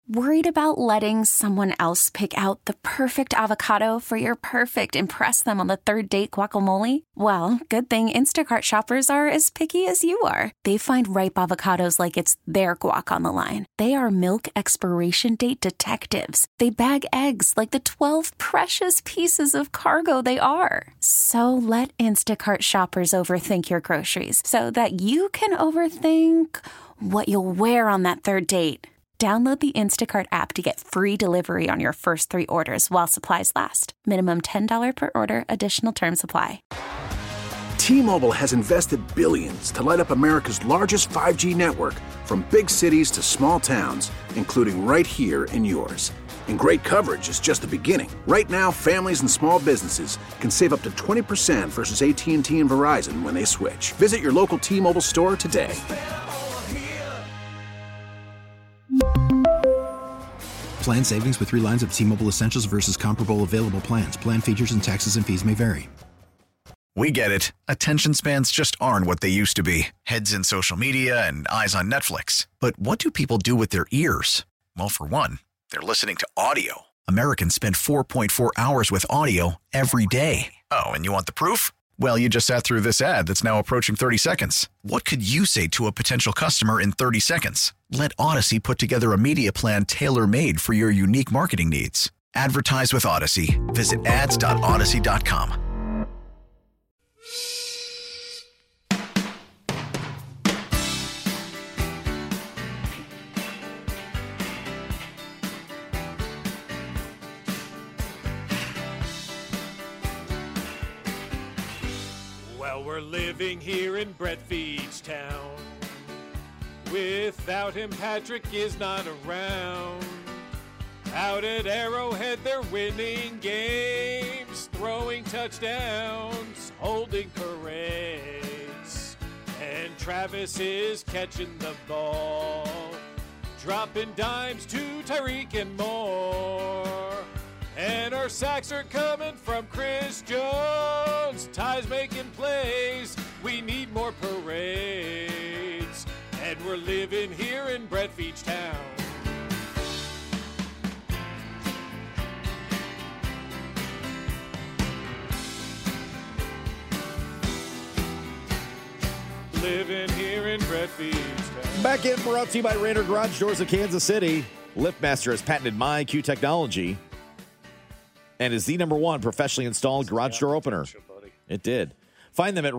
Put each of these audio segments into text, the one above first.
Worried about letting someone else pick out the perfect avocado for your perfect impress them on the third date guacamole? Well, good thing Instacart shoppers are as picky as you are. They find ripe avocados like it's their guac on the line. They are milk expiration date detectives. They bag eggs like the 12 precious pieces of cargo they are. So let Instacart shoppers overthink your groceries so that you can overthink what you'll wear on that third date. Download the Instacart app to get free delivery on your first 3 orders while supplies last. Minimum $10 per order. Additional terms apply. T-Mobile has invested billions to light up America's largest 5G network, from big cities to small towns, including right here in yours. And great coverage is just the beginning. Right now, families and small businesses can save up to 20% versus AT&T and Verizon when they switch. Visit your local T-Mobile store today. Plan savings with 3 lines of T-Mobile Essentials versus comparable available plans. Plan features and taxes and fees may vary. We get it. Attention spans just aren't what they used to be. Heads in social media and eyes on Netflix. But what do people do with their ears? Well, for one, they're listening to audio. Americans spend 4.4 hours with audio every day. Oh, and you want the proof? Well, you just sat through this ad that's now approaching 30 seconds. What could you say to a potential customer in 30 seconds? Let Odyssey put together a media plan tailor-made for your unique marketing needs. Advertise with Odyssey. Visit ads.odyssey.com. We're living here in Brett Veach town. Without him, Patrick is not around. Out at Arrowhead, they're winning games, throwing touchdowns, holding parades. And Travis is catching the ball, dropping dimes to Tyreek and more. And our sacks are coming from Chris Jones. Ty's making plays. We need more parades. And we're living here in Brett Veach town. Living here in Brett Veach town. Back in, brought to you by Raider Garage Doors of Kansas City. LiftMaster has patented MyQ technology and is the #1 professionally installed garage door opener. It did. Find them at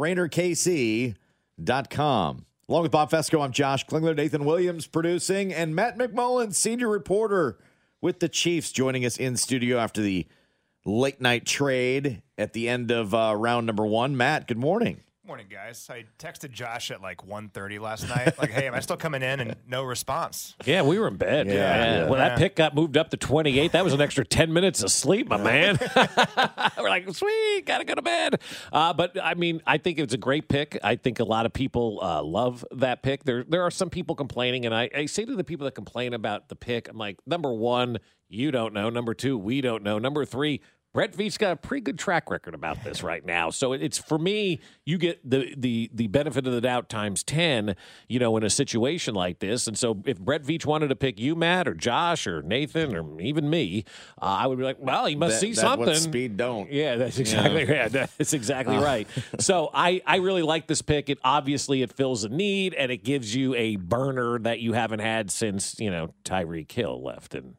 RaiderKC.com. Along with Bob Fesco, I'm Josh Klingler, Nathan Williams producing, and Matt McMullen, senior reporter with the Chiefs, joining us in studio after the late night trade at the end of round number 1. Matt, good morning. Morning, guys. I texted Josh at like 1:30 last night. Like, hey, am I still coming in? And no response. Yeah, we were in bed. Yeah. When that pick got moved up to 28, that was an extra 10 minutes of sleep, my man. We're like, sweet, got to go to bed. But, I mean, I think it's a great pick. I think a lot of people love that pick. There are some people complaining, and I say to the people that complain about the pick, I'm like, number 1, you don't know. Number 2, we don't know. Number 3, Brett Veach's got a pretty good track record about this right now. So it's, for me, you get the benefit of the doubt times 10, in a situation like this. And so if Brett Veach wanted to pick you, Matt, or Josh, or Nathan, or even me, I would be like, well, he must see something. What speed don't. Yeah, that's exactly that's exactly right. So I really like this pick. It fills a need, and it gives you a burner that you haven't had since, Tyreek Hill left and,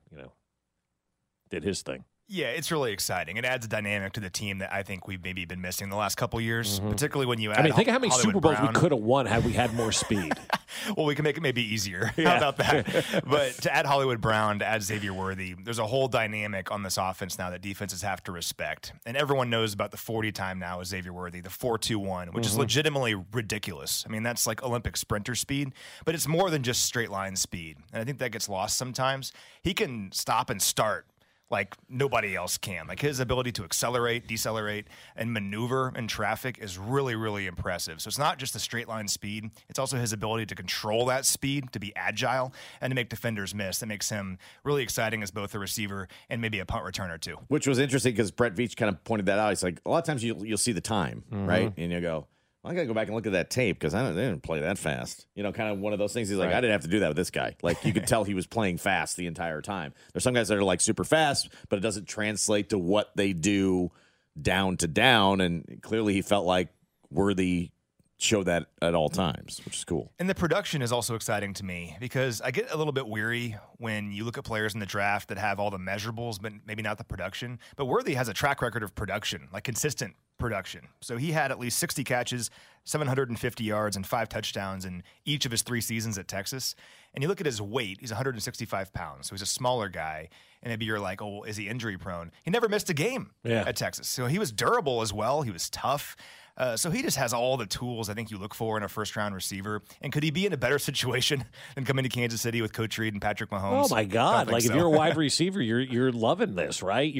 did his thing. Yeah, it's really exciting. It adds a dynamic to the team that I think we've maybe been missing the last couple years, particularly when you add think of how many Hollywood Super Bowls Brown. we could have won had we had more speed. Well, we can make it maybe easier. How about that? But to add Hollywood Brown, to add Xavier Worthy, there's a whole dynamic on this offense now that defenses have to respect. And everyone knows about the 40 time now with Xavier Worthy, the 4.21, which is legitimately ridiculous. I mean, that's like Olympic sprinter speed, but it's more than just straight line speed. And I think that gets lost sometimes. He can stop and start like nobody else can. Like, his ability to accelerate, decelerate, and maneuver in traffic is really, really impressive. So it's not just the straight line speed. It's also his ability to control that speed, to be agile, and to make defenders miss. That makes him really exciting as both a receiver and maybe a punt returner too. Which was interesting because Brett Veach kind of pointed that out. He's like, a lot of times you'll see the time, right? And you go, I got to go back and look at that tape because they didn't play that fast. Kind of one of those things. He's like, I didn't have to do that with this guy. Like, you could tell he was playing fast the entire time. There's some guys that are like super fast, but it doesn't translate to what they do down to down. And clearly he felt like Worthy showed that at all times, which is cool. And the production is also exciting to me because I get a little bit weary when you look at players in the draft that have all the measurables, but maybe not the production. But Worthy has a track record of production, like consistent production. So he had at least 60 catches, 750 yards, and 5 touchdowns in each of his 3 seasons at Texas. And you look at his weight, he's 165 pounds, so he's a smaller guy. And maybe you're like, oh, is he injury prone? He never missed a game at Texas. So he was durable as well. He was tough. So he just has all the tools I think you look for in a first-round receiver. And could he be in a better situation than coming to Kansas City with Coach Reed and Patrick Mahomes? Oh my God! Like if you're a wide receiver, you're loving this, right?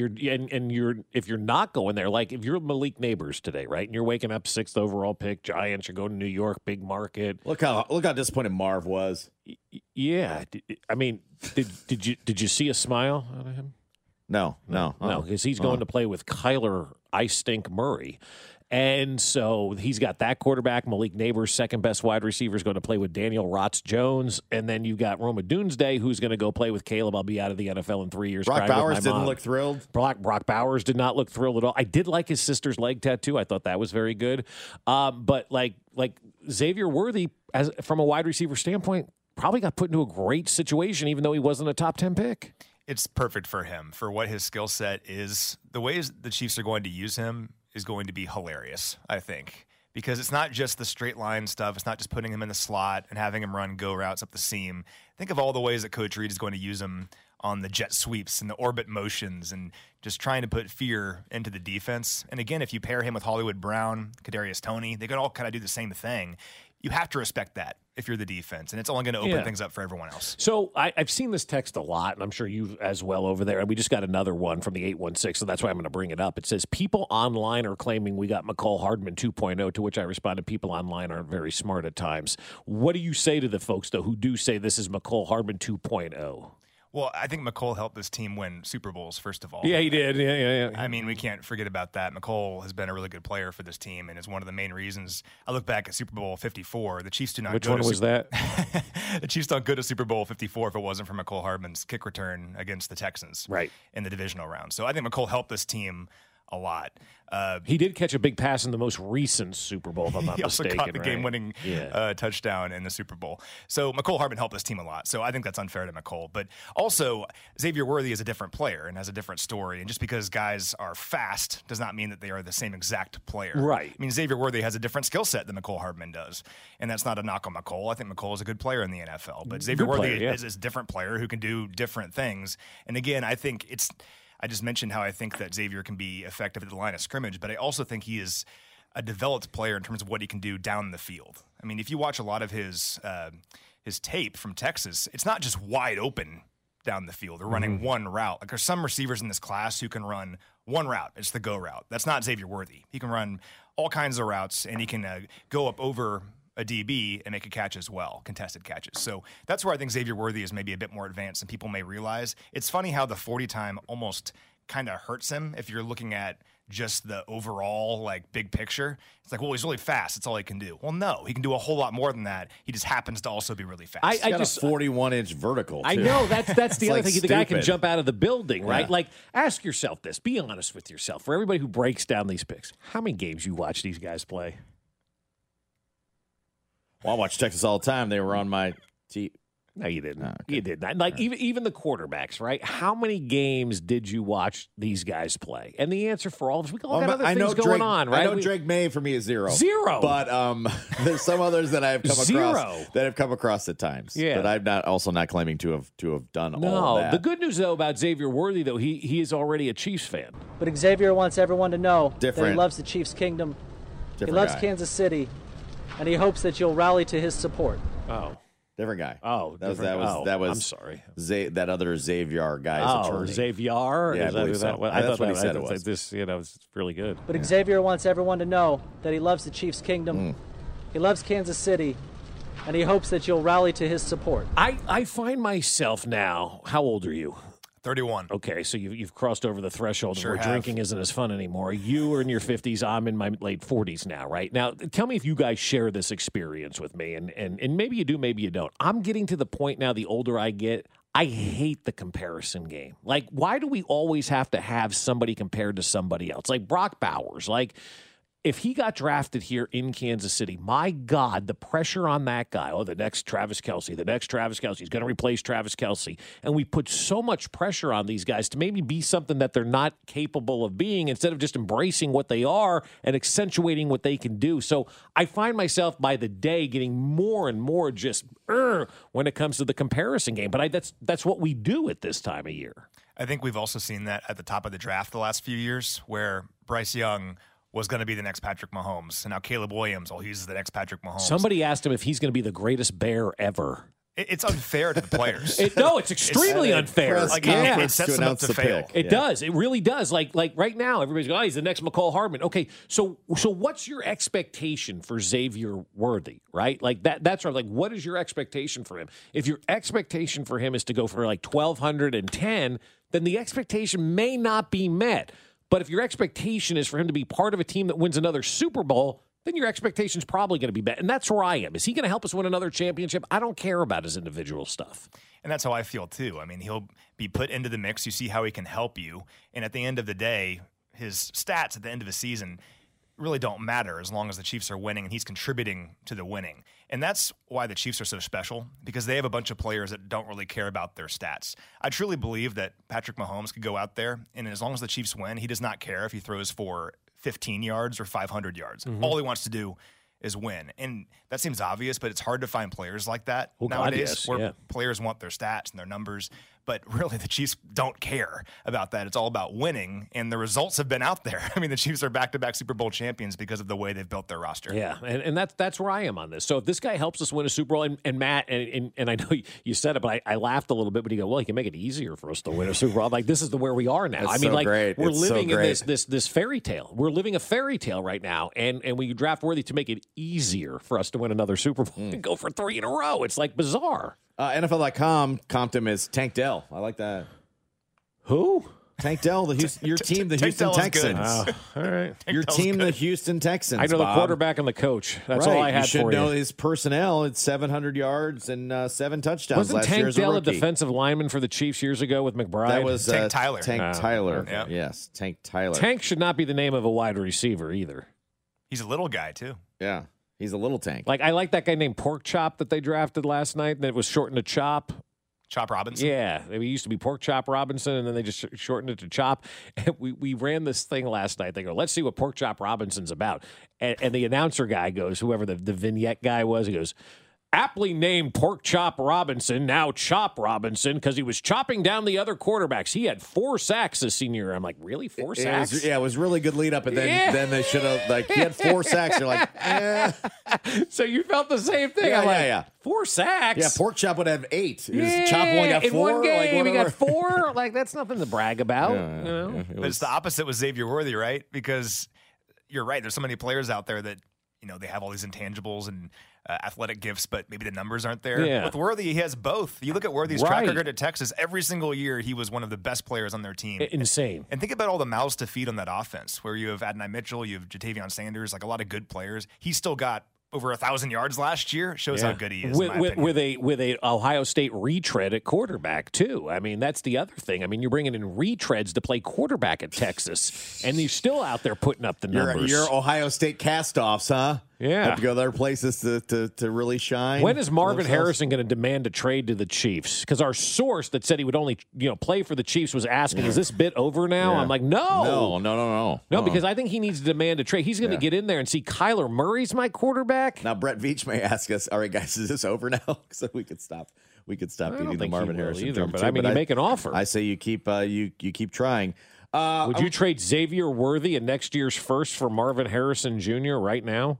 If you're not going there, like if you're Malik Neighbors today, right, and you're waking up 6th overall pick, Giants, you're going to New York, big market. Look how disappointed Marv was. Yeah, I mean, did you see a smile out of him? No, because he's going to play with Kyler I Stink Murray. And so he's got that quarterback. Malik Neighbors, second best wide receiver, is going to play with Daniel Rotz-Jones. And then you got Roma Doomsday, who's going to go play with Caleb. I'll be out of the NFL in 3 years. Brock Bowers didn't look thrilled. Brock Bowers did not look thrilled at all. I did like his sister's leg tattoo. I thought that was very good. But like Xavier Worthy, from a wide receiver standpoint, probably got put into a great situation, even though he wasn't a top 10 pick. It's perfect for him, for what his skill set is. The ways the Chiefs are going to use him is going to be hilarious, I think, because it's not just the straight line stuff. It's not just putting him in the slot and having him run go routes up the seam. Think of all the ways that Coach Reed is going to use him on the jet sweeps and the orbit motions and just trying to put fear into the defense. And again, if you pair him with Hollywood Brown, Kadarius Toney, they could all kind of do the same thing. You have to respect that if you're the defense, and it's only going to open things up for everyone else. So I've seen this text a lot, and I'm sure you as well over there. And we just got another one from the 816, so that's why I'm going to bring it up. It says, people online are claiming we got McCall Hardman 2.0, to which I responded, people online aren't very smart at times. What do you say to the folks, though, who do say this is McCall Hardman 2.0? Well, I think McCall helped this team win Super Bowls, first of all. Yeah, he did. Yeah. I mean, we can't forget about that. McCall has been a really good player for this team and is one of the main reasons. I look back at Super Bowl 54. The Chiefs do not Which go one to was that? The Chiefs don't go to Super Bowl 54 if it wasn't for McCall Hardman's kick return against the Texans in the divisional round. So I think McCall helped this team a lot. He did catch a big pass in the most recent Super Bowl, if I'm not he also mistaken. Caught the game-winning touchdown in the Super Bowl. So McCall Hardman helped this team a lot. So I think that's unfair to McCall. But also, Xavier Worthy is a different player and has a different story. And just because guys are fast does not mean that they are the same exact player. Right. I mean, Xavier Worthy has a different skill set than McCall Hardman does. And that's not a knock on McCall. I think McCall is a good player in the NFL. But Xavier Worthy is a different player who can do different things. And again, I think I just mentioned how I think that Xavier can be effective at the line of scrimmage, but I also think he is a developed player in terms of what he can do down the field. I mean, if you watch a lot of his tape from Texas, it's not just wide open down the field. They're running one route. Like, there's some receivers in this class who can run one route. It's the go route. That's not Xavier Worthy. He can run all kinds of routes, and he can go up over a DB and make a catch as well, contested catches. So that's where I think Xavier Worthy is maybe a bit more advanced than people may realize. It's funny how the 40 time almost kind of hurts him if you're looking at just the overall like big picture. It's like, well, he's really fast. That's all he can do. Well, no, he can do a whole lot more than that. He just happens to also be really fast. He's got a 41-inch vertical, too. I know. That's the other thing. The guy can jump out of the building, right? Yeah. Like, ask yourself this. Be honest with yourself. For everybody who breaks down these picks, how many games you watch these guys play? Well, I watch Texas all the time. They were on my TV. No, you didn't. Oh, okay. You did not. Like, even the quarterbacks, right? How many games did you watch these guys play? And the answer for all of us, we all got other things going on, right? I know Drake May for me is 0. 0. But there's some others that I have come across at times. Yeah. But I'm also not claiming to have done all of that. The good news though about Xavier Worthy though, he is already a Chiefs fan. But Xavier wants everyone to know that he Different. loves the Chiefs Kingdom. He Different loves guy. Kansas City, and he hopes that you'll rally to his support. Oh. Different guy. Oh, that was. I'm sorry. That other Xavier guy's attorney. Xavier. Yeah, I believe so. That's what he said it was. This, it's really good. But Xavier wants everyone to know that he loves the Chiefs Kingdom. He loves Kansas City, and he hopes that you'll rally to his support. I find myself now. How old are you? 31. Okay, so you've crossed over the threshold Sure where have. drinking isn't as fun anymore. You are in your 50s. I'm in my late 40s now, right? Now, tell me if you guys share this experience with me, and maybe you do, maybe you don't. I'm getting to the point now, the older I get, I hate the comparison game. Like, why do we always have to have somebody compared to somebody else? Like Brock Bowers, like, if he got drafted here in Kansas City, my God, the pressure on that guy. Oh, the next Travis Kelce, He's going to replace Travis Kelce. And we put so much pressure on these guys to maybe be something that they're not capable of being instead of just embracing what they are and accentuating what they can do. So I find myself by the day getting more and more just when it comes to the comparison game. But that's what we do at this time of year. I think we've also seen that at the top of the draft the last few years where Bryce Young was going to be the next Patrick Mahomes. And now Caleb Williams, he's the next Patrick Mahomes. Somebody asked him if he's going to be the greatest Bear ever. It's unfair to the players. It's extremely unfair. Like, it sets them up to fail. It does. It really does. Like right now, everybody's going, he's the next McCall Hardman. Okay, so what's your expectation for Xavier Worthy, right? Like that's right. Like, what is your expectation for him? If your expectation for him is to go for like 1,210, then the expectation may not be met. But if your expectation is for him to be part of a team that wins another Super Bowl, then your expectation is probably going to be met. And that's where I am. Is he going to help us win another championship? I don't care about his individual stuff. And that's how I feel, too. I mean, he'll be put into the mix. You see how he can help you. And at the end of the day, his stats at the end of the season really don't matter as long as the Chiefs are winning and he's contributing to the winning. And that's why the Chiefs are so special, because they have a bunch of players that don't really care about their stats. I truly believe that Patrick Mahomes could go out there, and as long as the Chiefs win, he does not care if he throws for 15 yards or 500 yards. Mm-hmm. All he wants to do is win. And that seems obvious, but it's hard to find players like that nowadays where players want their stats and their numbers. But really, the Chiefs don't care about that. It's all about winning, and the results have been out there. I mean, the Chiefs are back-to-back Super Bowl champions because of the way they've built their roster. Yeah, and that's where I am on this. So if this guy helps us win a Super Bowl, and Matt, and I know you said it, but I laughed a little bit, but you go, well, he can make it easier for us to win a Super Bowl. I'm like, this is where we are now. It's I mean, so like, great. we're It's living so in great. this fairy tale. We're living a fairy tale right now, and we draft Worthy to make it easier for us to win another Super Bowl and go for 3 in a row. It's like bizarre. NFL.com comped him as Tank Dell. I like that. Who? Tank Dell, your team, the Houston Texans. Oh, all right. Your team, the Houston Texans. I know Bob. the quarterback and the coach. That's right. all I had you should for know you. his personnel. It's 700 yards and 7 touchdowns Wasn't last year Tank as a Dell a rookie. defensive lineman for the Chiefs years ago with McBride? That was Tank Tyler. Tank Tyler. Yeah. Yes, Tank Tyler. Tank should not be the name of a wide receiver either. He's a little guy, too. Yeah, he's a little tank. Like, I like that guy named Pork Chop that they drafted last night, and it was shortened to Chop. Chop Robinson? Yeah, it used to be Pork Chop Robinson, and then they just shortened it to Chop. And we ran this thing last night. They go, let's see what Pork Chop Robinson's about. And the announcer guy goes, whoever the vignette guy was, he goes, aptly named Pork Chop Robinson, now Chop Robinson, because he was chopping down the other quarterbacks. He had 4 sacks this senior year. I'm like, really? 4 sacks? It was really good lead up, and then they should have, like, he had 4 sacks. You're like, eh. So you felt the same thing? Yeah, I'm like, yeah. 4 sacks? Yeah, Pork Chop would have 8. Chop only got 4. In one game, like, he got 4. Like, that's nothing to brag about. Yeah, you know? But it's the opposite with Xavier Worthy, right? Because you're right. There's so many players out there that, they have all these intangibles and athletic gifts, but maybe the numbers aren't there. Yeah. With Worthy, he has both. You look at Worthy's track record at Texas, every single year he was one of the best players on their team. Insane. And think about all the mouths to feed on that offense, where you have Adonai Mitchell, you have Jatavion Sanders, like a lot of good players. He still got over 1,000 yards last year. Shows how good he is. With a Ohio State retread at quarterback too. I mean, that's the other thing. I mean, you're bringing in retreads to play quarterback at Texas, and he's still out there putting up the numbers. You're Ohio State cast-offs, huh? Yeah. Have to go to other places to really shine. When is Marvin Harrison going to demand a trade to the Chiefs? Because our source that said he would only play for the Chiefs was asking, is this bit over now? Yeah. I'm like, no. No, Because I think he needs to demand a trade. He's going to get in there and see Kyler Murray's my quarterback. Now, Brett Veach may ask us, all right, guys, is this over now? So we could stop beating the Marvin Harrison either, drum but too. I mean, you make an offer. I say you keep trying. Would you trade Xavier Worthy and next year's first for Marvin Harrison Jr. right now?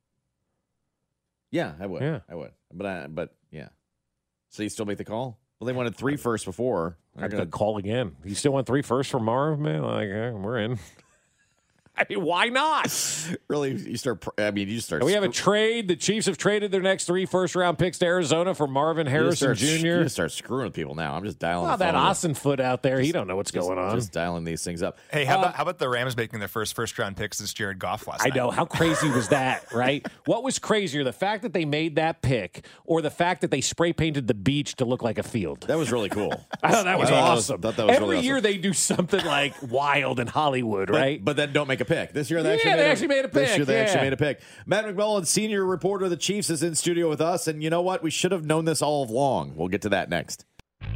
Yeah, I would. Yeah. I would. But yeah. So you still make the call? Well, they wanted 3 firsts before. I'm going to call again. You still want 3 firsts for Marv, man? Like, we're in. I mean, why not? Really, you start. We have a trade. The Chiefs have traded their next 3 first-round picks to Arizona for Marvin Harrison Jr. You start screwing with people now. I'm just dialing. Well, that Austin foot out there, he don't know what's going on. Just dialing these things up. Hey, how about the Rams making their first-round pick since Jared Goff last night? I know. How crazy was that, right? What was crazier, the fact that they made that pick or the fact that they spray-painted the beach to look like a field? That was really cool. I thought that was awesome. Every year they do something like wild in Hollywood, right? But then don't make a pick. This year they actually made a pick. This year they actually made a pick. Matt McMullen, senior reporter of the Chiefs, is in studio with us. And you know what? We should have known this all along. We'll get to that next.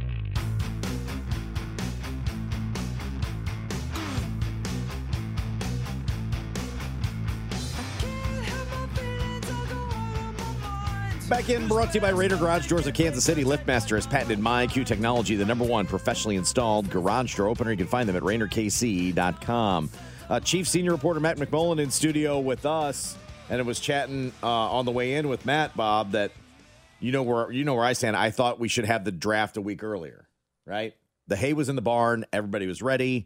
Back in, brought to you by Raider Garage Doors of Kansas City. LiftMaster has patented MyIQ technology, the #1 professionally installed garage door opener. You can find them at RainerKC.com. Chief senior reporter Matt McMullen in studio with us, and it was chatting on the way in with Matt, Bob, that you know where I stand. I thought we should have the draft a week earlier, right? The hay was in the barn. Everybody was ready.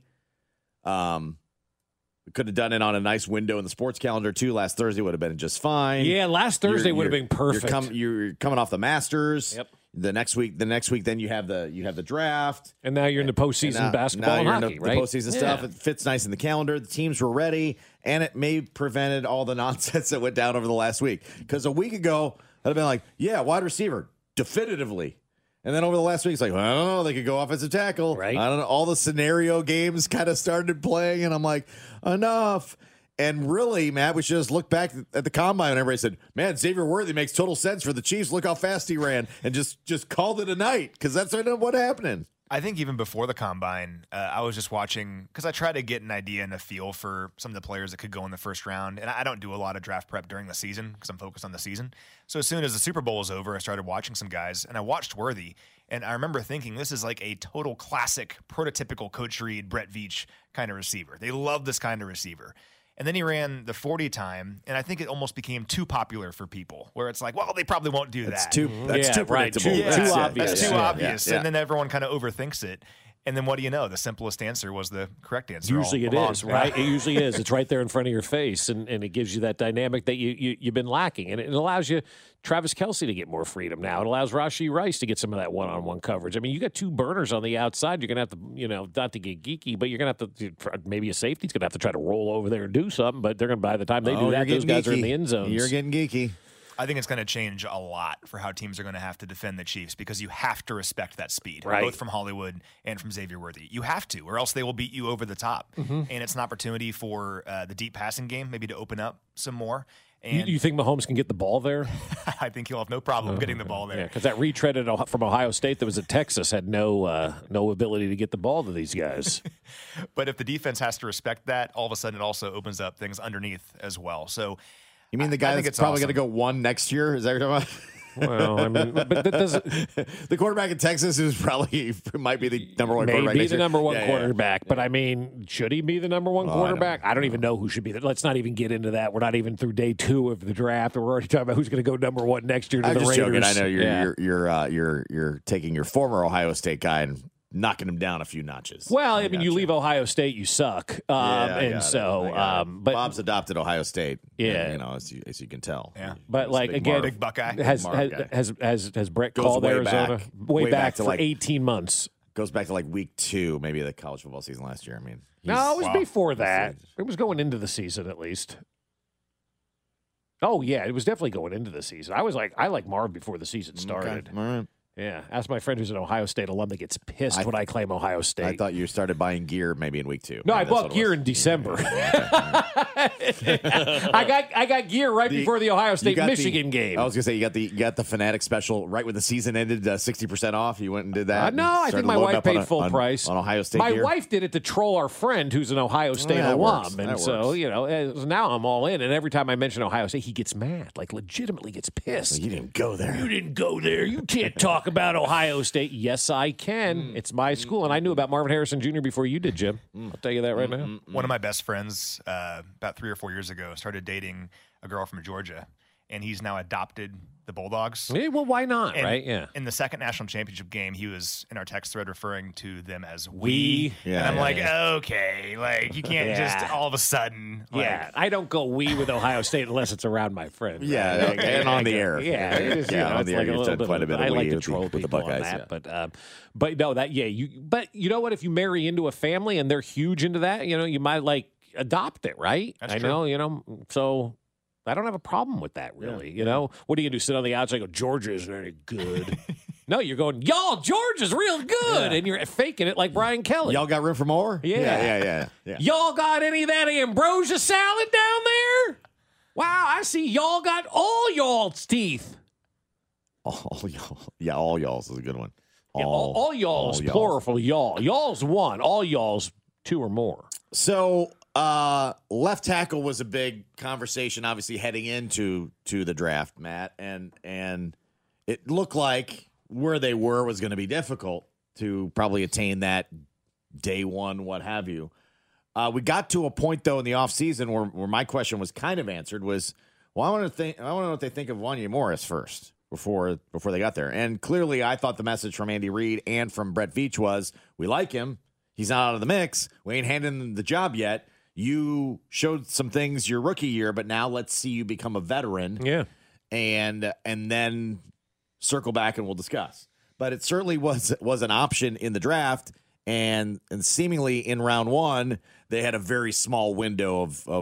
We could have done it on a nice window in the sports calendar, too. Last Thursday would have been just fine. Yeah, last Thursday would have been perfect. You're coming off the Masters. Yep. The next week, then you have the draft. And now you're in the postseason basketball and hockey, right? The postseason stuff. It fits nice in the calendar. The teams were ready, and it may have prevented all the nonsense that went down over the last week. Because a week ago, I'd have been like, yeah, wide receiver, definitively. And then over the last week, it's like, well, I don't know, they could go offensive tackle. Right. I don't know. All the scenario games kind of started playing, and I'm like, enough. And really, Matt, we should just look back at the combine and everybody said, man, Xavier Worthy makes total sense for the Chiefs. Look how fast he ran, and just called it a night, because that's what happened. I think even before the combine, I was just watching because I try to get an idea and a feel for some of the players that could go in the first round. And I don't do a lot of draft prep during the season because I'm focused on the season. So as soon as the Super Bowl was over, I started watching some guys, and I watched Worthy. And I remember thinking, this is like a total classic, prototypical Coach Reed, Brett Veach kind of receiver. They love this kind of receiver. And then he ran the 40 time, and I think it almost became too popular for people, where it's like, well, they probably won't do that. That's too predictable. Too obvious. That's too obvious. And then everyone kind of overthinks it. And then what do you know? The simplest answer was the correct answer. Usually it is, right? It usually is. It's right there in front of your face, and it gives you that dynamic that you've been lacking. And it allows you, Travis Kelce, to get more freedom now. It allows Rashee Rice to get some of that one-on-one coverage. I mean, you got two burners on the outside. You're going to have to, not to get geeky, but you're going to have to, maybe a safety's going to have to try to roll over there and do something, but they're going to, by the time they do that, those guys are in the end zones. You're getting geeky. I think it's going to change a lot for how teams are going to have to defend the Chiefs, because you have to respect that speed, right, both from Hollywood and from Xavier Worthy. You have to, or else they will beat you over the top. Mm-hmm. And it's an opportunity for the deep passing game maybe to open up some more. And you think Mahomes can get the ball there? I think he'll have no problem getting the ball there. Yeah, because that retread from Ohio State that was at Texas had no ability to get the ball to these guys. But if the defense has to respect that, all of a sudden it also opens up things underneath as well. So you mean the guy that's probably going to go one next year? Is that what you're talking about? Well, I mean, but that doesn't. The quarterback in Texas is probably might be the number one quarterback. Maybe the number one quarterback, but I mean, should he be the number one quarterback? I don't even know who should be. Let's not even get into that. We're not even through day 2 of the draft, and we're already talking about who's going to go number 1 next year to the Raiders. Joking. I know you're taking your former Ohio State guy and knocking him down a few notches. Well, I mean, you leave Ohio State, you suck. But Bob's adopted Ohio State. Yeah, as you can tell. Yeah, but like again, big Buckeye has Brett called Arizona way back for like 18 months. Goes back to like week 2, maybe the college football season last year. I mean, no, it was before that. It was going into the season at least. Oh yeah, it was definitely going into the season. I like Marv before the season started. Okay. All right. Yeah, ask my friend who's an Ohio State alum that gets pissed when I claim Ohio State. I thought you started buying gear maybe in week 2. No, I bought gear in December. I got gear right before the Ohio State-Michigan game. I was going to say, you got the Fanatic special right when the season ended, 60% off. You went and did that? No, I think my wife paid full price. On Ohio State My gear? wife did it to troll our friend who's an Ohio State alum. Works. And so, now I'm all in. And every time I mention Ohio State, he gets mad, like legitimately gets pissed. Well, you didn't go there. You didn't go there. You can't talk about Ohio State. Yes, I can. It's my school, and I knew about Marvin Harrison Jr. before you did, Jim. I'll tell you that right now. One of my best friends, about 3 or 4 years ago, started dating a girl from Georgia, and he's now adopted the Bulldogs. Yeah, well, why not, And right? Yeah. In the second national championship game, he was in our text thread referring to them as we. Yeah, and I'm yeah, like, yeah. okay, like you can't just all of a sudden. Like, Yeah, I don't go we with Ohio State unless it's around my friend. Yeah, right? and on the air. Yeah, it is, Yeah, on it's the air, like a you've little done bit quite a bit of I like we to with the- troll with the people on Buckeyes, that, but no, that but you know what? If you marry into a family and they're huge into that, you might like adopt it, right? That's I true. know, so. I don't have a problem with that, really. What are you going to do? Sit on the outside and go, Georgia isn't any good. No, you're going, y'all, Georgia's real good. And you're faking it like Brian Kelly. Y'all got room for more? Yeah. Yeah. Y'all got any of that ambrosia salad down there? Wow, I see y'all got all y'all's teeth. All y'all. Yeah, all y'all's is a good one. All y'all's, y'all's. plural for y'all. Y'all's one. All y'all's two or more. So, left tackle was a big conversation, obviously heading into the draft, Matt, and it looked like where they were was going to be difficult to probably attain that day one, what have you. We got to a point though in the offseason where my question was kind of answered was, well, I want to know what they think of Wanya Morris first before they got there, and clearly I thought the message from Andy Reid and from Brett Veach was, we like him. He's not out of the mix. We ain't handing him the job yet. You showed some things your rookie year, but now let's see you become a veteran. Yeah. And then circle back and we'll discuss. But it certainly was an option in the draft, and seemingly in round one, they had a very small window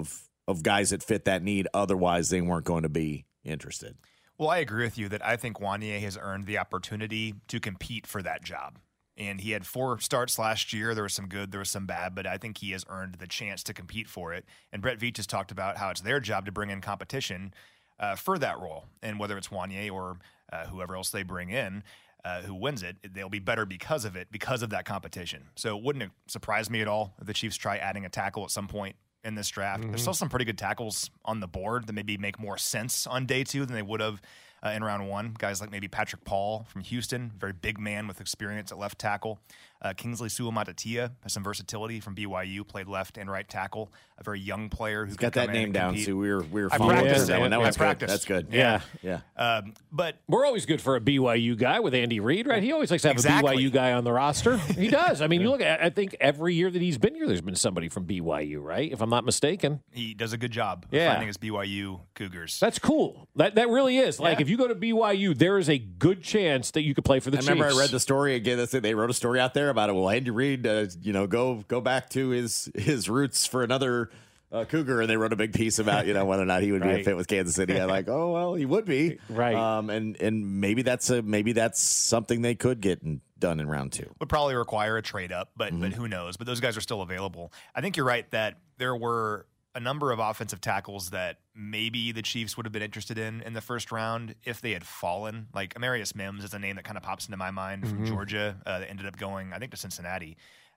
of guys that fit that need. Otherwise, they weren't going to be interested. Well, I agree with you that I think Wanya has earned the opportunity to compete for that job. And he had 4 starts last year. There was some good, there was some bad, but I think he has earned the chance to compete for it. And Brett Veach has talked about how it's their job to bring in competition for that role. And whether it's Wanya or whoever else they bring in who wins it, they'll be better because of it, because of that competition. So it wouldn't surprise me at all if the Chiefs try adding a tackle at some point in this draft. There's still some pretty good tackles on the board that maybe make more sense on day 2 than they would have in round 1. Guys like maybe Patrick Paul from Houston, very big man with experience at left tackle. Kingsley Suamatatia has some versatility from BYU, played left and right tackle. A very young player who's got that name down. So we were I following practiced that it. one. That I one's good. practiced. That's good. Yeah. But we're always good for a BYU guy with Andy Reid, right? He always likes to have Exactly. a BYU guy on the roster. He does. I mean, you look at, I think every year that he's been here, there's been somebody from BYU, right? If I'm not mistaken. he does a good job of Yeah. finding his BYU Cougars. That's cool. That really is. Like, if you go to BYU, there is a good chance that you could play for the I Chiefs. remember I read the story again. They wrote a story out there about it. Well, Andy Reid, go back to his roots for another Cougar, and they wrote a big piece about whether or not he would be a Right. fit with Kansas City. I'm like, oh well, he would be, Right. And maybe that's something they could get done in round 2. Would probably require a trade up, but who knows? But those guys are still available. I think you're right that there were a number of offensive tackles that maybe the Chiefs would have been interested in the first round if they had fallen. Like Amarius Mims is a name that kind of pops into my mind from Georgia that ended up going, I think, to Cincinnati.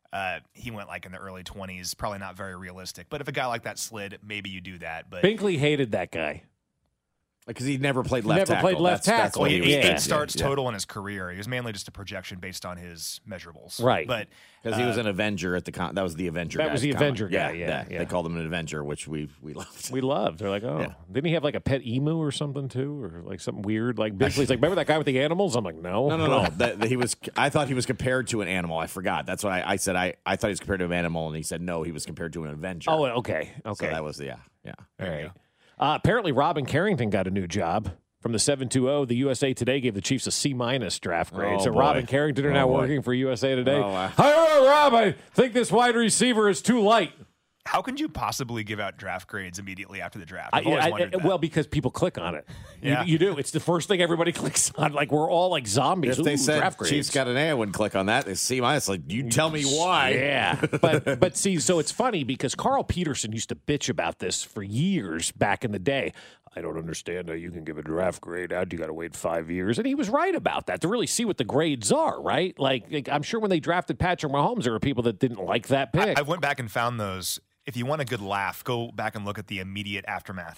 He went like in the early 20s, probably not very realistic. But if a guy like that slid, maybe you do that. But Binkley hated that guy. Because he never played left Never tackle. played left That's tackle. what he was Yeah. 8 starts total in his career. He was mainly just a projection based on his measurables. Right. But Because he was an Avenger at the that was the Avenger. That was the guy's Avenger comment. guy, yeah. They called him an Avenger, which we loved. We loved. They're like, oh, Yeah. didn't he have like a pet emu or something too, or like something weird? Like Binkley's like, remember that guy with the animals? I'm like, no. No. He was. I thought he was compared to an animal. I forgot. That's what I said. I thought he was compared to an animal, and he said no. He was compared to an Avenger. Oh, okay. So that was yeah. All right. Apparently, Robin Carrington got a new job. From the 720, the USA Today gave the Chiefs a C- draft grade. Oh, So boy. Robin Carrington are now boy. working for USA Today. Oh, wow. Hi, Rob, I think this wide receiver is too light. how can you possibly give out draft grades immediately after the draft? I've always wondered that. Well, because people click on it. Yeah. You do. It's the first thing everybody clicks on. Like, we're all like zombies. If they Ooh, said draft grades. Chiefs got an A, I wouldn't click on that. They C-. Like, you tell me why. Yeah, but see, so it's funny because Carl Peterson used to bitch about this for years back in the day. I don't understand how you can give a draft grade out. You got to wait 5 years, and he was right about that to really see what the grades are. Right? Like I'm sure when they drafted Patrick Mahomes, there were people that didn't like that pick. I went back and found those. If you want a good laugh, go back and look at the immediate aftermath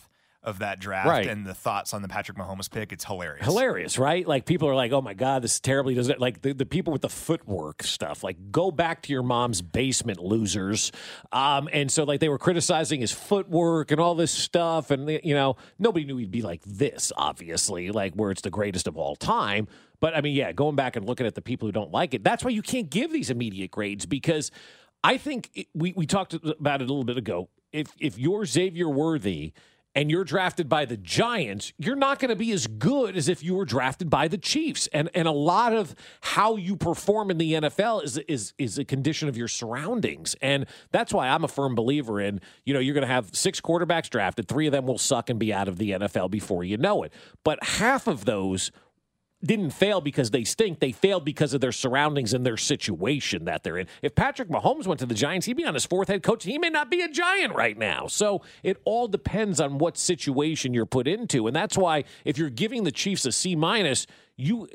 of that draft and the thoughts on the Patrick Mahomes pick, it's hilarious. Hilarious, right? Like, people are like, oh my God, this is terribly does it. Like, the people with the footwork stuff, like, go back to your mom's basement, losers. And so, like, they were criticizing his footwork and all this stuff. And, you know, nobody knew he'd be like this, obviously, like, where it's the greatest of all time. But, I mean, yeah, going back and looking at the people who don't like it, that's why you can't give these immediate grades, because I think we talked about it a little bit ago. If you're Xavier Worthy and you're drafted by the Giants, you're not going to be as good as if you were drafted by the Chiefs. And a lot of how you perform in the NFL is a condition of your surroundings. And that's why I'm a firm believer in, you know, you're going to have 6 quarterbacks drafted. 3 of them will suck and be out of the NFL before you know it. But half of those didn't fail because they stink. They failed because of their surroundings and their situation that they're in. If Patrick Mahomes went to the Giants, he'd be on his 4th head coach. He may not be a Giant right now. So it all depends on what situation you're put into. And that's why if you're giving the Chiefs a C-, you're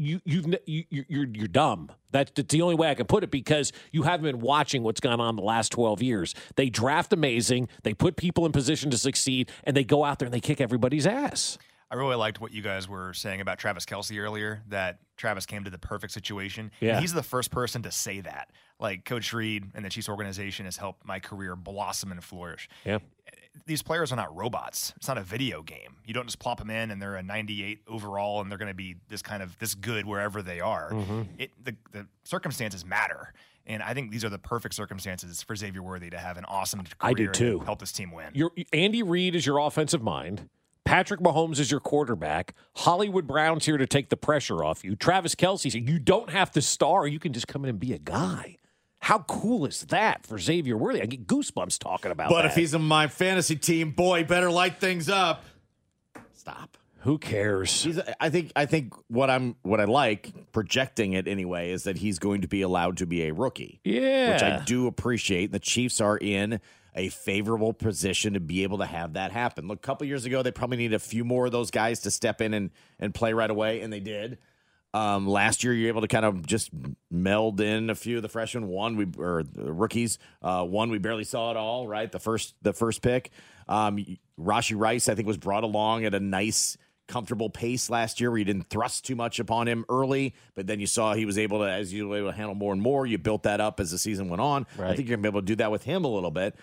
dumb. That's the only way I can put it, because you haven't been watching what's gone on the last 12 years. They draft amazing, they put people in position to succeed, and they go out there and they kick everybody's ass. I really liked what you guys were saying about Travis Kelce earlier, that Travis came to the perfect situation. Yeah. And he's the first person to say that. Like, Coach Reed and the Chiefs organization has helped my career blossom and flourish. Yeah. These players are not robots. It's not a video game. You don't just plop them in and they're a 98 overall and they're going to be this good wherever they are. Mm-hmm. The circumstances matter. And I think these are the perfect circumstances for Xavier Worthy to have an awesome career. I do too. And help this team win. Andy Reid is your offensive mind. Patrick Mahomes is your quarterback. Hollywood Brown's here to take the pressure off you. Travis Kelce, you don't have to star. You can just come in and be a guy. How cool is that for Xavier Worthy? I get goosebumps talking about that. But if he's in my fantasy team, boy, better light things up. Stop. Who cares? I think what I like, projecting it anyway, is that he's going to be allowed to be a rookie. Yeah. Which I do appreciate. The Chiefs are in a favorable position to be able to have that happen. Look, a couple years ago, they probably needed a few more of those guys to step in and play right away, and they did. Last year, you're able to kind of just meld in a few of the freshmen. The rookies. One we barely saw at all, right? The first pick. Rashee Rice, I think, was brought along at a nice, comfortable pace last year where you didn't thrust too much upon him early, but then you saw he was able to, as you were able to handle more and more. You built that up as the season went on. Right. I think you're going to be able to do that with him a little bit.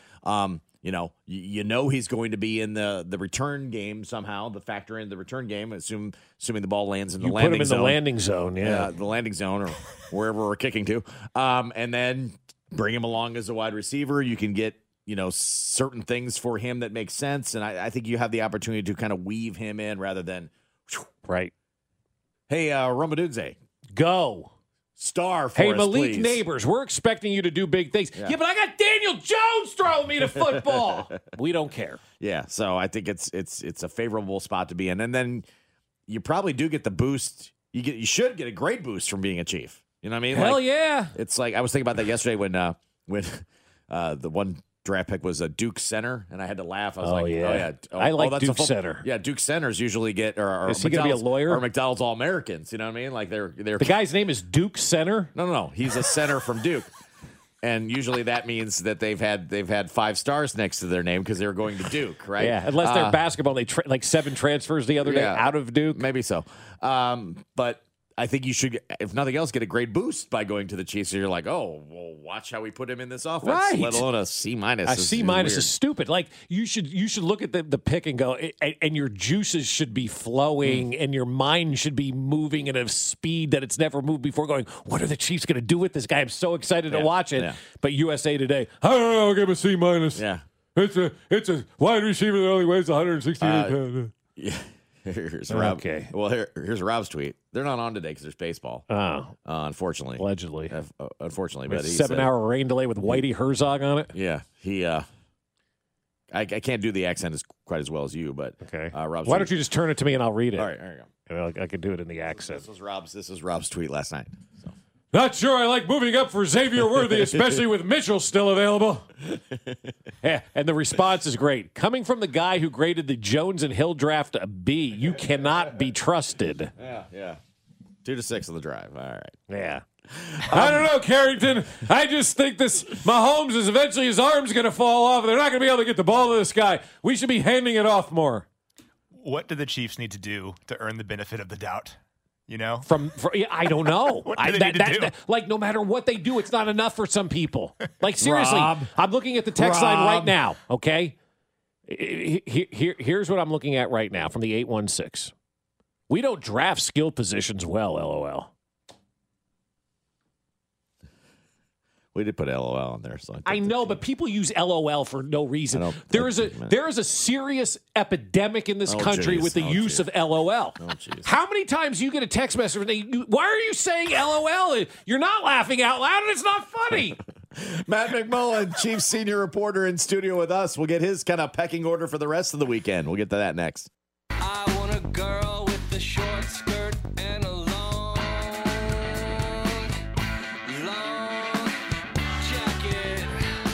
You know he's going to be in the return game somehow. The factor in the return game, assuming the ball lands in the landing zone. You put him in the landing zone, yeah. The landing zone or wherever we're kicking to. And then bring him along as a wide receiver. You can get, certain things for him that make sense. And I think you have the opportunity to kind of weave him in rather than. Right. Hey, Romadudze. Go. Star for us, Hey, Malik please. Neighbors, we're expecting you to do big things. Yeah, but I got Daniel Jones throwing me the football. We don't care. Yeah, so I think it's a favorable spot to be in. And then you probably do get the boost. You should get a great boost from being a Chief. You know what I mean? Hell yeah. It's like I was thinking about that yesterday when the one draft pick was a Duke center, and I had to laugh. I was I like Duke center. Yeah, Duke centers usually get or is he going to be a lawyer or McDonald's All-Americans? You know what I mean? Like they're the guy's name is Duke Center. No, he's a center from Duke, and usually that means that they've had 5 stars next to their name because they're going to Duke, right? Yeah, unless they're basketball, they like 7 transfers the other day out of Duke. Maybe so, but. I think you should, if nothing else, get a great boost by going to the Chiefs. So you're like, oh, well, watch how we put him in this offense. Right. Let alone a C-. A C- is stupid. Like you should look at the pick and go, and your juices should be flowing, and your mind should be moving at a speed that it's never moved before. Going, what are the Chiefs going to do with this guy? I'm so excited to watch it. Yeah. But USA Today, I don't know, I'll give him a C-. Yeah, it's a wide receiver that only weighs 168 pounds. Yeah. Here's Rob. Okay. Well, here's Rob's tweet. They're not on today because there's baseball. Oh, unfortunately, allegedly, unfortunately, but 7-hour rain delay with Whitey Herzog on it. Yeah, he. I can't do the accent quite as well as you, but okay. Rob's. Why don't you just turn it to me and I'll read it? All right, there you go. I can do it in the accent. This was Rob's tweet last night. So. Not sure I like moving up for Xavier Worthy, especially with Mitchell still available. Yeah, and the response is great. Coming from the guy who graded the Jones and Hill draft a B, you cannot be trusted. Yeah. 2-6 on the drive. All right. Yeah. I don't know, Carrington. I just think this Mahomes is eventually his arm's going to fall off. They're not going to be able to get the ball to this guy. We should be handing it off more. What do the Chiefs need to do to earn the benefit of the doubt? You know, I don't know. What do they need to do? Like, no matter what they do, it's not enough for some people. Like, seriously, Rob. I'm looking at the text line right now. Okay, here's what I'm looking at right now from the 816. We don't draft skill positions well. LOL. We did put LOL in there. So I know, but people use LOL for no reason. There is a serious epidemic in this country with the use of LOL. How many times you get a text message? Why are you saying LOL? You're not laughing out loud, and it's not funny. Matt McMullen, Chiefs senior reporter, in studio with us. We'll get his kind of pecking order for the rest of the weekend. We'll get to that next. I want a girl with a short skirt and a long jacket.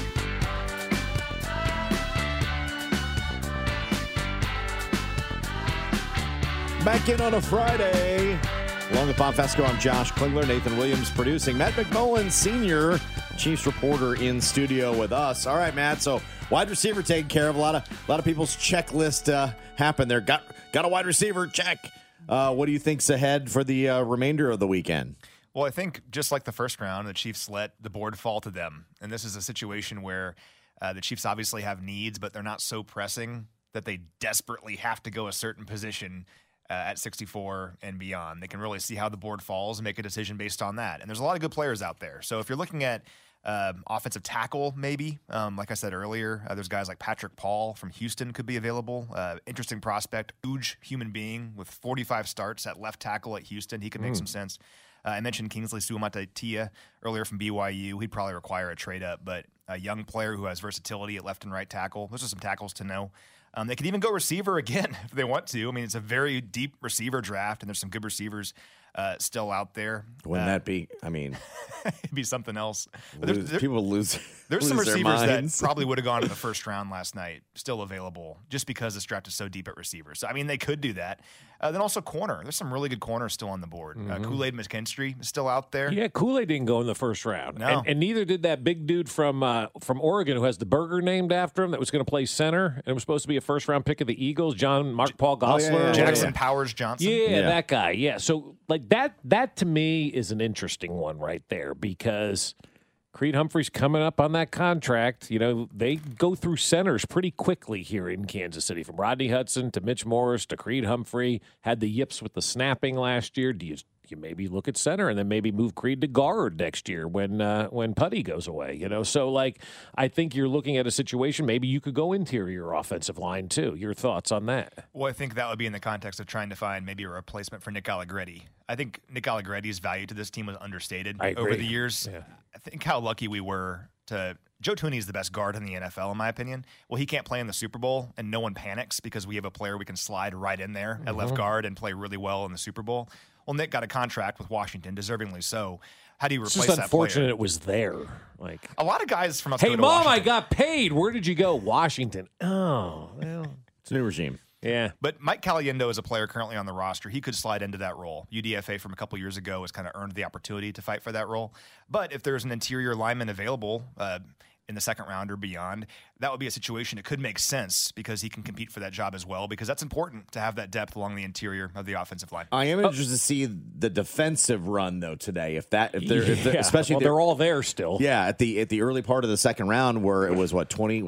Back in on a Friday. Along with Bob Fesco, I'm Josh Klingler, Nathan Williams producing. Matt McMullen, senior Chiefs reporter, in studio with us. All right, Matt. So wide receiver taken care of. A lot of people's checklist happened there. Got a wide receiver, check. What do you think's ahead for the remainder of the weekend? Well, I think just like the first round, the Chiefs let the board fall to them. And this is a situation where the Chiefs obviously have needs, but they're not so pressing that they desperately have to go a certain position at 64 and beyond. They can really see how the board falls and make a decision based on that. And there's a lot of good players out there. So if you're looking at offensive tackle, maybe, like I said earlier, there's guys like Patrick Paul from Houston could be available. Interesting prospect, huge human being with 45 starts at left tackle at Houston. He could make some sense. I mentioned Kingsley Suamataia earlier from BYU. He'd probably require a trade up, but a young player who has versatility at left and right tackle. Those are some tackles to know. They could even go receiver again if they want to. I mean, it's a very deep receiver draft, and there's some good receivers still out there. Wouldn't that be? I mean, it'd be something else. People lose. There's lose some their receivers that minds. probably would have gone in the first round last night, still available, just because this draft is so deep at receiver. So, I mean, they could do that. Then also corner. There's some really good corners still on the board. Kool-Aid McKinstry is still out there. Yeah, Kool-Aid didn't go in the first round. No. And neither did that big dude from Oregon who has the burger named after him that was going to play center and it was supposed to be a first-round pick of the Eagles, Mark Paul Gosselaar. Jackson Powers Johnson. Yeah, that guy. Yeah, so like that to me is an interesting one right there because Creed Humphrey's coming up on that contract. You know, they go through centers pretty quickly here in Kansas City, from Rodney Hudson to Mitch Morris to Creed Humphrey. Had the yips with the snapping last year. Do you maybe look at center and then maybe move Creed to guard next year when Putty goes away? You know, so like I think you're looking at a situation. Maybe you could go interior offensive line too. Your thoughts on that? Well, I think that would be in the context of trying to find maybe a replacement for Nick Allegretti. I think Nick Allegretti's value to this team was understated over the years. Yeah. I think how lucky we were to – Joe Tooney is the best guard in the NFL, in my opinion. Well, he can't play in the Super Bowl, and no one panics because we have a player we can slide right in there at left guard and play really well in the Super Bowl. Well, Nick got a contract with Washington, deservingly so. How do you replace that player? It's just unfortunate it was there. Like a lot of guys from us Hey, go to Mom, Washington. I got paid. Where did you go? Washington. Oh, well. It's a new regime. Yeah. But Mike Caliendo is a player currently on the roster. He could slide into that role. UDFA from a couple years ago has kind of earned the opportunity to fight for that role. But if there's an interior lineman available in the second round or beyond, that would be a situation that could make sense because he can compete for that job as well, because that's important to have that depth along the interior of the offensive line. I am interested to see the defensive run though today. If they're especially they're all there still. Yeah, at the early part of the second round where it was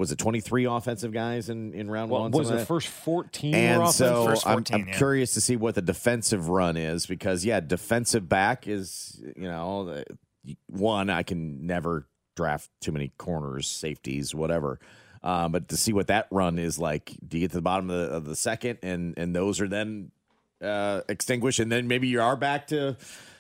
23 offensive guys in round one. Was the first 14? And so first 14, I'm curious to see what the defensive run is because defensive back is one I can never draft too many corners, safeties, whatever. But to see what that run is like, do you get to the bottom of the second and those are then extinguished, and then maybe you are back to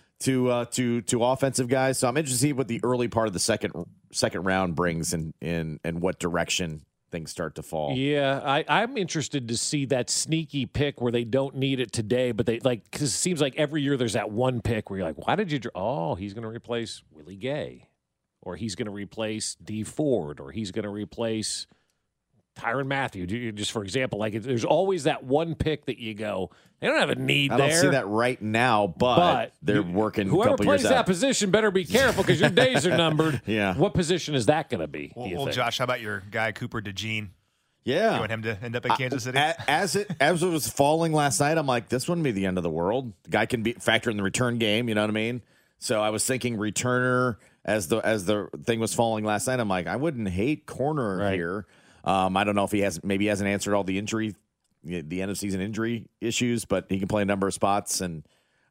offensive guys. So I'm interested to see what the early part of the second round brings and what direction things start to fall. Yeah, I'm interested to see that sneaky pick where they don't need it today, but they because it seems like every year there's that one pick where you're like, why did you? He's going to replace Willie Gay. Or he's going to replace D. Ford, or he's going to replace Tyrann Mathieu. Just for example, like there's always that one pick that you go, they don't have a need there. I don't see that right now, but they're working. Whoever a couple plays years that out. position better be careful because your days are numbered. Yeah. What position is that going to be? Well, Josh, how about your guy Cooper DeJean? Yeah. You want him to end up in Kansas City? As it was falling last night, I'm like, this wouldn't be the end of the world. The guy can factor in the return game. You know what I mean? So I was thinking returner as the thing was falling last night. I'm like, I wouldn't hate corner here. I don't know if he hasn't answered all the end of season injury issues, but he can play a number of spots, and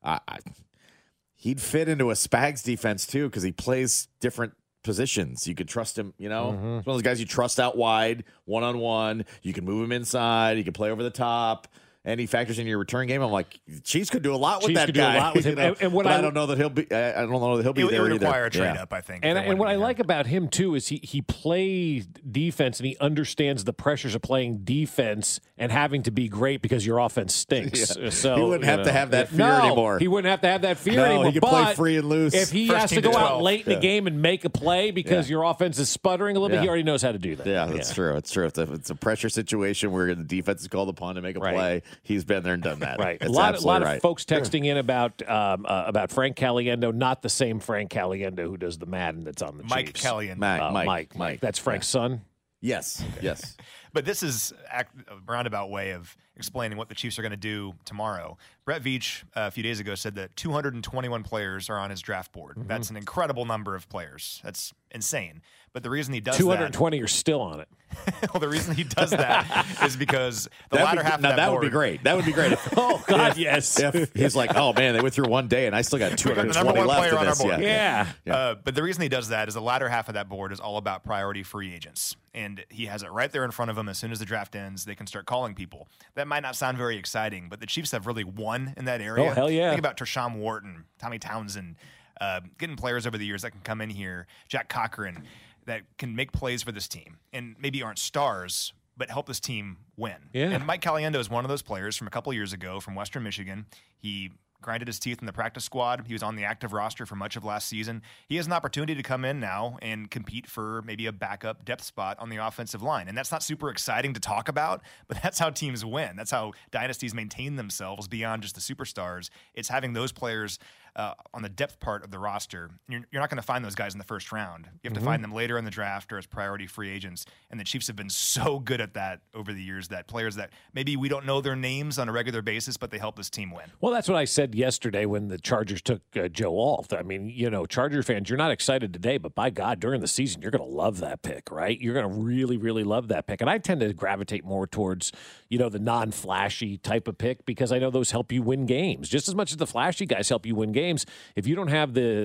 he'd fit into a Spags defense too because he plays different positions. You could trust him, He's one of those guys you trust out wide, one-on-one. You can move him inside. You can play over the top. And he factors in your return game. I'm like, Chiefs could do a lot with that guy. Do a lot with him. And what I don't know that he'll be. I don't know that he'll be there either. It would either. require a trade up, I think. And what I like about him too is he plays defense and he understands the pressures of playing defense and having to be great because your offense stinks. Yeah. So he wouldn't have to have that fear anymore. He wouldn't have to have that fear anymore. He could play free and loose. If he has to go out late in the game and make a play because your offense is sputtering a little bit, he already knows how to do that. Yeah, that's true. It's true. It's a pressure situation where the defense is called upon to make a play. He's been there and done that. Right. A lot of folks texting in about Frank Caliendo, not the same Frank Caliendo who does the Madden that's on the Mike Chiefs. Caliendo. Mike. That's Frank's son? Yes. Yes. But this is a roundabout way of explaining what the Chiefs are going to do tomorrow. Brett Veach a few days ago said that 221 players are on his draft board. Mm-hmm. That's an incredible number of players. That's insane. But the reason he does 220 are still on it. Well, the reason he does that is because the latter half of that board. Would be great. That would be great. Oh, God, yes. If he's like, oh, man, they went through one day, and I still got 220 left in this. Yeah. But the reason he does that is the latter half of that board is all about priority free agents. And he has it right there in front of him. As soon as the draft ends, they can start calling people. That might not sound very exciting, but the Chiefs have really won in that area. Oh, hell yeah. Think about Tershawn Wharton, Tommy Townsend, getting players over the years that can come in here, Jack Cochran, that can make plays for this team and maybe aren't stars, but help this team win. Yeah. And Mike Caliendo is one of those players from a couple years ago from Western Michigan. He grinded his teeth in the practice squad. He was on the active roster for much of last season. He has an opportunity to come in now and compete for maybe a backup depth spot on the offensive line. And that's not super exciting to talk about, but that's how teams win. That's how dynasties maintain themselves beyond just the superstars. It's having those players on the depth part of the roster. You're not going to find those guys in the first round. You have to find them later in the draft or as priority free agents. And the Chiefs have been so good at that over the years, that players that maybe we don't know their names on a regular basis, but they help this team win. Well, that's what I said yesterday when the Chargers took Joe Alt. I mean, Charger fans, you're not excited today, but by God, during the season, you're going to love that pick, right? You're going to really, really love that pick. And I tend to gravitate more towards, the non-flashy type of pick because I know those help you win games. Just as much as the flashy guys help you win games, if you don't have the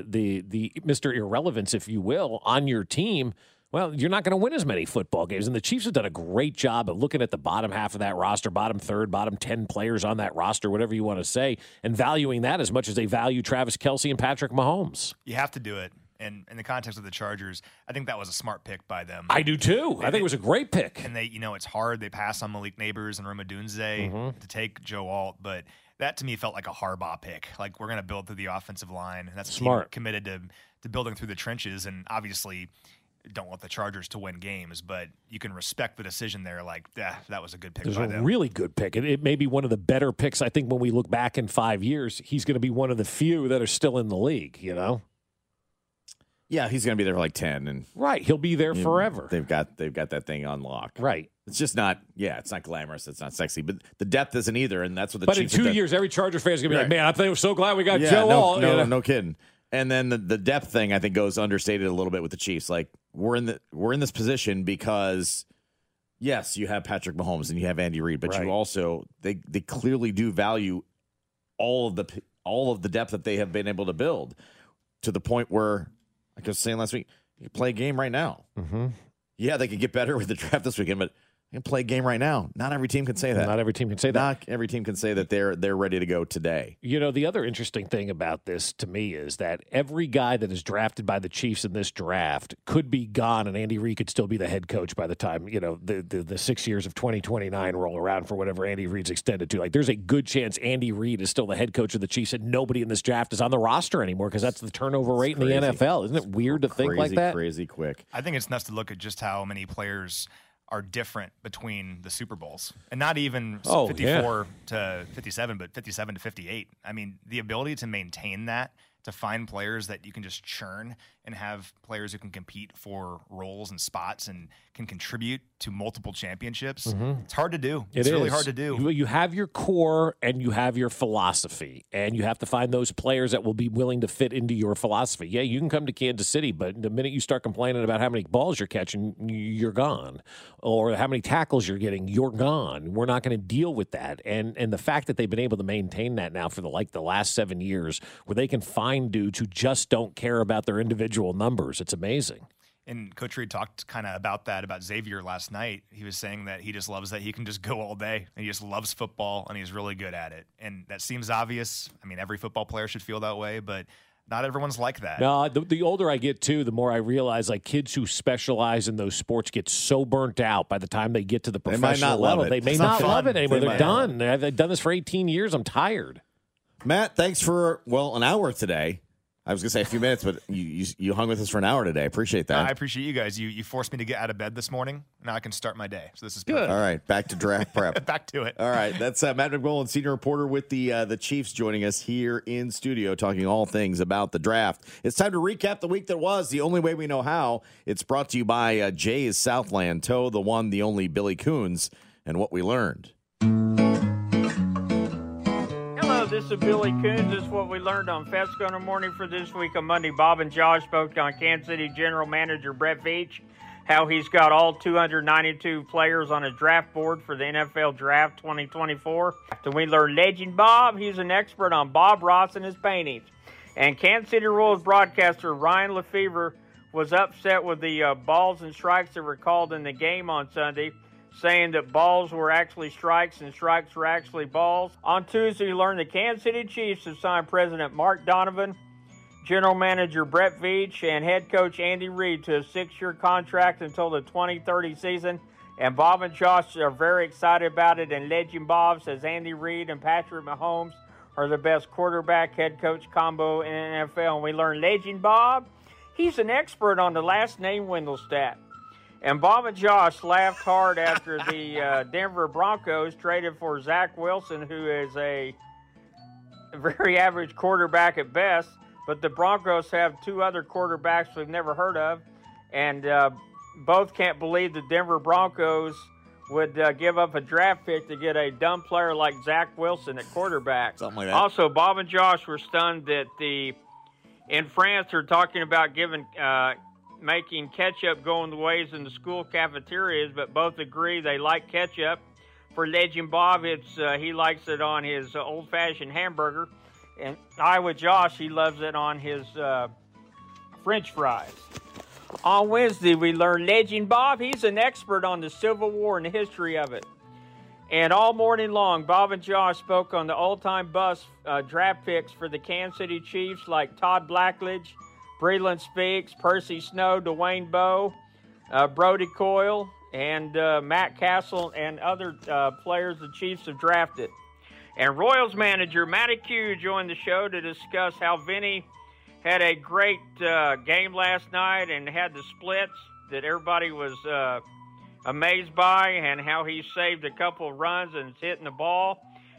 Mr. Irrelevance, if you will, on your team, well, you're not going to win as many football games. And the Chiefs have done a great job of looking at the bottom half of that roster, bottom third, bottom 10 players on that roster, whatever you want to say, and valuing that as much as they value Travis Kelce and Patrick Mahomes. You have to do it. And in the context of the Chargers, I think that was a smart pick by them. I do too. I think it was a great pick. And they, it's hard. They pass on Malik Neighbors and Roma Dunze to take Joe Alt, but that to me felt like a Harbaugh pick. Like, we're going to build through the offensive line. And that's smart. Committed to building through the trenches. And obviously, don't want the Chargers to win games, but you can respect the decision there. Like, that was a good pick by them. It was a really good pick. It may be one of the better picks. I think when we look back in 5 years, he's going to be one of the few that are still in the league, Yeah, he's going to be there for like 10. And right, he'll be there forever. They've got that thing on lock. Right. It's just not, it's not glamorous. It's not sexy, but the depth isn't either, and that's what the Chiefs But in 2 years, every Charger fan is going to be like, man, I'm so glad we got Joe Alt. No kidding. And then the depth thing, I think, goes understated a little bit with the Chiefs. Like, we're in this position because, yes, you have Patrick Mahomes and you have Andy Reid, but you also they clearly do value all of the depth that they have been able to build to the point where, like I was saying last week, you can play a game right now. Mm-hmm. Yeah, they could get better with the draft this weekend, but you can play a game right now. Not every team can say that. Not every team can say that. Not every team can say that they're ready to go today. The other interesting thing about this to me is that every guy that is drafted by the Chiefs in this draft could be gone, and Andy Reid could still be the head coach by the time, the 6 years of 2029 roll around for whatever Andy Reid's extended to. Like, there's a good chance Andy Reid is still the head coach of the Chiefs, and nobody in this draft is on the roster anymore because that's the turnover rate in the NFL. Isn't it weird to think like that? Crazy quick. I think it's nuts to look at just how many players are different between the Super Bowls, and not even 54 to 57, but 57 to 58. I mean, the ability to maintain that to find players that you can just churn and have players who can compete for roles and spots and can contribute to multiple championships. It's hard to do. It's really hard to do. You have your core and you have your philosophy, and you have to find those players that will be willing to fit into your philosophy. Yeah, you can come to Kansas City, but the minute you start complaining about how many balls you're catching, you're gone. Or how many tackles you're getting, you're gone. We're not going to deal with that. And the fact that they've been able to maintain that now for the last 7 years, where they can find dudes who just don't care about their individual numbers, it's amazing. And Coach Reed talked kind of about that, about Xavier last night. He was saying that he just loves that he can just go all day. And he just loves football, and he's really good at it. And that seems obvious. I mean, every football player should feel that way, but not everyone's like that. No, the older I get, too, the more I realize, like, kids who specialize in those sports get so burnt out by the time they get to the professional level. They may not love it anymore. They're done. They've done this for 18 years. I'm tired. Matt, thanks for, an hour today. I was going to say a few minutes, but you hung with us for an hour today. I appreciate that. I appreciate you guys. You forced me to get out of bed this morning. Now I can start my day. So this is good. All right, back to draft prep. Back to it. All right, that's Matt McMullen, senior reporter with the Chiefs, joining us here in studio, talking all things about the draft. It's time to recap the week that was, the only way we know how. It's brought to you by Jay's Southland Tow, the one, the only Billy Coons, and what we learned. This is Billy Coons. This is what we learned on Fesco in the Morning for this week on Monday. Bob and Josh spoke on Kansas City General Manager Brett Veach, how he's got all 292 players on his draft board for the NFL Draft 2024. And we learned Legend Bob. He's an expert on Bob Ross and his paintings. And Kansas City Royals broadcaster Ryan Lefevre was upset with the balls and strikes that were called in the game on Sunday, saying that balls were actually strikes and strikes were actually balls. On Tuesday, we learned the Kansas City Chiefs have signed President Mark Donovan, General Manager Brett Veach, and head coach Andy Reid to a 6-year contract until the 2030 season. And Bob and Josh are very excited about it. And Legend Bob says Andy Reid and Patrick Mahomes are the best quarterback head coach combo in the NFL. And we learned Legend Bob, he's an expert on the last name Wendell stat. And Bob and Josh laughed hard after the Denver Broncos traded for Zach Wilson, who is a very average quarterback at best. But the Broncos have 2 other quarterbacks we've never heard of. And both can't believe the Denver Broncos would give up a draft pick to get a dumb player like Zach Wilson at quarterback. Something like that. Also, Bob and Josh were stunned that in France they're talking about making ketchup go in the ways in the school cafeterias, but both agree they like ketchup. For Legend Bob, he likes it on his old-fashioned hamburger. And Iowa Josh, he loves it on his French fries. On Wednesday, we learned Legend Bob, he's an expert on the Civil War and the history of it. And all morning long, Bob and Josh spoke on the all-time bust draft picks for the Kansas City Chiefs, like Todd Blackledge, Breland Speaks, Percy Snow, Dwayne Bowe, Brody Coyle, and Matt Castle, and other players the Chiefs have drafted. And Royals manager Matty Q joined the show to discuss how Vinny had a great game last night and had the splits that everybody was amazed by, and how he saved a couple of runs and is hitting the ball.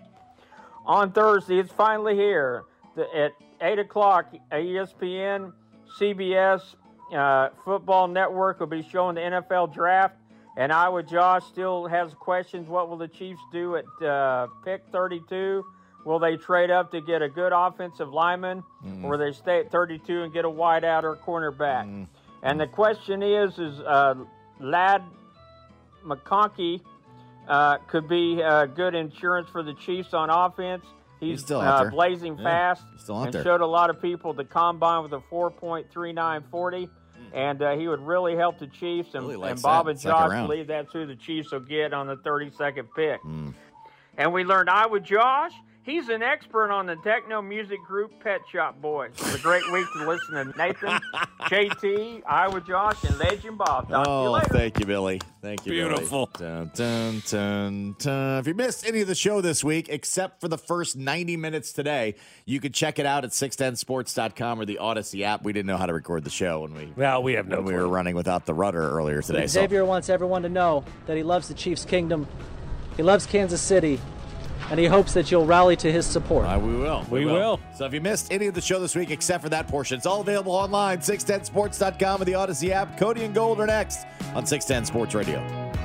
On Thursday, it's finally here. At 8 o'clock, ESPN, CBS, Football Network will be showing the NFL Draft. And Iowa Josh still has questions. What will the Chiefs do at pick 32? Will they trade up to get a good offensive lineman? Or will they stay at 32 and get a wideout or cornerback? And the question is Ladd McConkey could be good insurance for the Chiefs on offense. He's still out there. Blazing fast still out and there. Showed a lot of people the combine with a 4.3940. And he would really help the Chiefs. And Bob and Josh believe that's who the Chiefs will get on the 32nd pick. And we learned Iowa Josh, he's an expert on the techno music group Pet Shop Boys. It's a great week to listen to Nathan, JT, Iowa Josh, and Legend Bob. Talk to you later. Thank you, Billy. Thank you, Beautiful. Billy. Dun, dun, dun, dun. If you missed any of the show this week, except for the first 90 minutes today, you can check it out at 610sports.com or the Odyssey app. We didn't know how to record the show when we were running without the rudder earlier today. Xavier wants everyone to know that he loves the Chiefs' kingdom. He loves Kansas City. and he hopes that you'll rally to his support. We will. We will. So if you missed any of the show this week except for that portion, it's all available online, 610sports.com and the Odyssey app. Cody and Gold are next on 610 Sports Radio.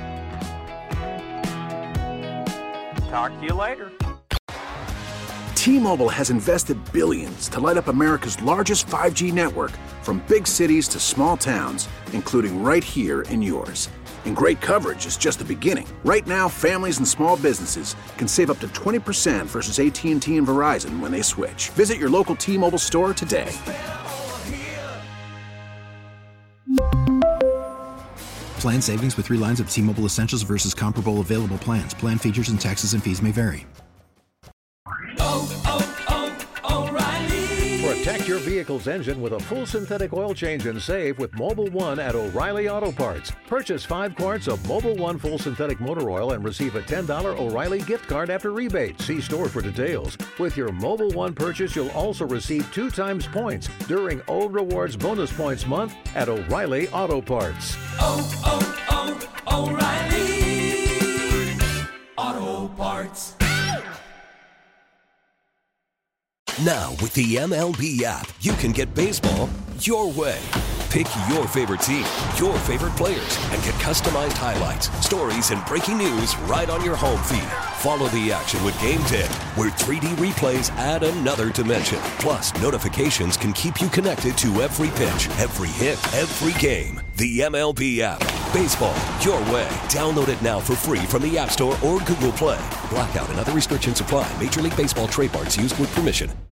Talk to you later. T-Mobile has invested billions to light up America's largest 5G network, from big cities to small towns, including right here in yours. And great coverage is just the beginning. Right now, families and small businesses can save up to 20% versus AT&T and Verizon when they switch. Visit your local T-Mobile store today. Plan savings with 3 lines of T-Mobile Essentials versus comparable available plans. Plan features and taxes and fees may vary. Protect your vehicle's engine with a full synthetic oil change and save with Mobil 1 at O'Reilly Auto Parts. Purchase 5 quarts of Mobil 1 full synthetic motor oil and receive a $10 O'Reilly gift card after rebate. See store for details. With your Mobil 1 purchase, you'll also receive 2 times points during O Rewards Bonus Points Month at O'Reilly Auto Parts. O'Reilly Auto Parts. Now, with the MLB app, you can get baseball your way. Pick your favorite team, your favorite players, and get customized highlights, stories, and breaking news right on your home feed. Follow the action with Game Day, where 3D replays add another dimension. Plus, notifications can keep you connected to every pitch, every hit, every game. The MLB app. Baseball your way. Download it now for free from the App Store or Google Play. Blackout and other restrictions apply. Major League Baseball trademarks used with permission.